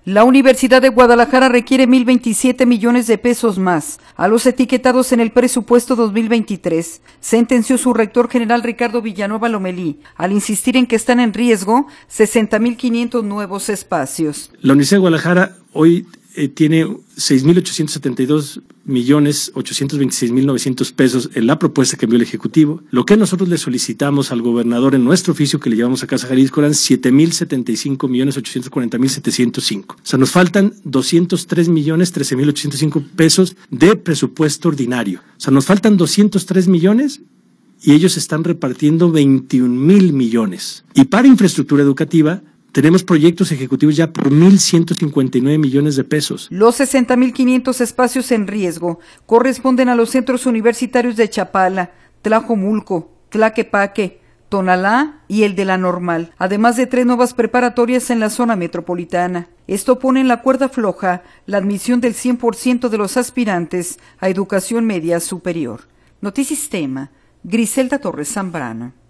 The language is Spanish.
La Universidad de Guadalajara requiere 1,027 millones de pesos más a los etiquetados en el presupuesto 2023, sentenció su rector general Ricardo Villanueva Lomelí, al insistir en que están en riesgo 60,500 nuevos espacios. La Universidad de Guadalajara hoy tiene 6,872,826,900 pesos en la propuesta que envió el Ejecutivo. Lo que nosotros le solicitamos al gobernador en nuestro oficio que le llevamos a Casa Jalisco eran 7,075,840,705. O sea, nos faltan 203,013,805 pesos de presupuesto ordinario. O sea, nos faltan 203 millones y ellos están repartiendo 21,000 millones. Y para infraestructura educativa, tenemos proyectos ejecutivos ya por 1,159 millones de pesos. Los 60,500 espacios en riesgo corresponden a los centros universitarios de Chapala, Tlajomulco, Tlaquepaque, Tonalá y el de la Normal, además de 3 nuevas preparatorias en la zona metropolitana. Esto pone en la cuerda floja la admisión del 100% de los aspirantes a educación media superior. Notisistema, Griselda Torres Zambrano.